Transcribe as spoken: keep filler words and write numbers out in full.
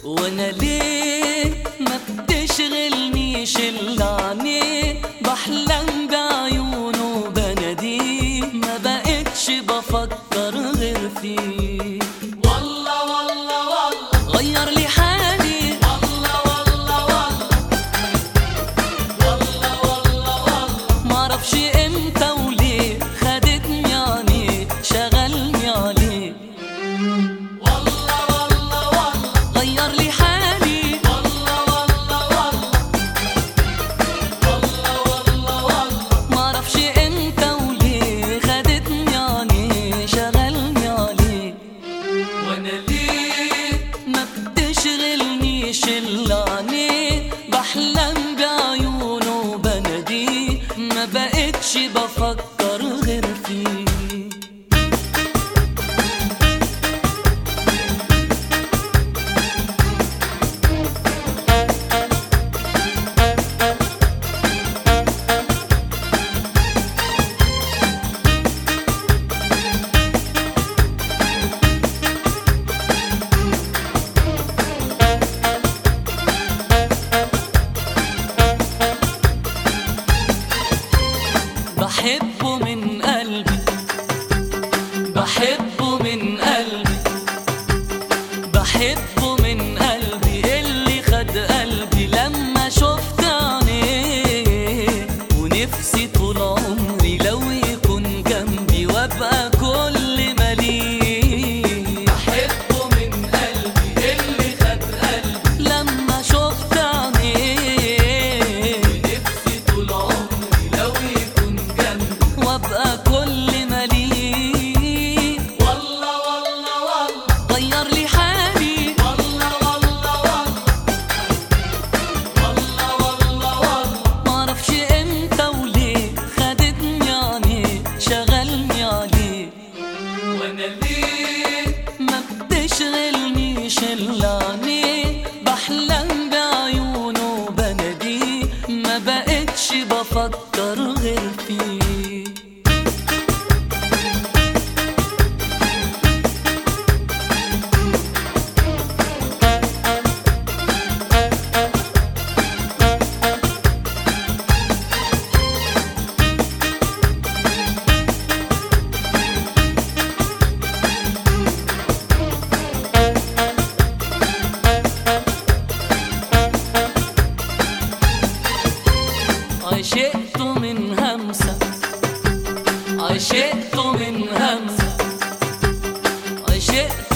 وانا ليه ما بتشغلنيش الا عينيه، بحلم بعيونه بناديه، ما بقتش بفكر غير فيه. والله والله والله غير لي حالي، والله والله والله والله والله والله معرفش امتى وليه خدتني عليه شغلني عليه. غير لي حالي، والله والله والله والله والله والله معرفش امتى وليه خدتني عليه شغلني عليه. وانا ليه ما بتشغلنيش الا عينيه، بحلم بعيونه بناديه، ما بقتش بفكر غير فيه. بحبه من قلبي، بحبه من قلبي، بحبه من قلبي، اللي خد قلبي لما شفت عينيه، ونفسي طول عمري لو يكون جنبي وابقى كل ما ليه. بحبه من قلبي اللي خد قلبي لما شفت عينيه، ونفسي طول عمري لو يكون وابقى كل ما ليه. والله والله والله غير لي حالي، والله والله والله والله والله والله معرفش امتى وليه خدتني عليه شغلني عليه. وانا ليه ما بتشغلنيش الا عينيه، بحلم بعيونه بناديه، ما بقتش بفكر غير فيه. عشقت من همسة، عشقت من همسة، عشقت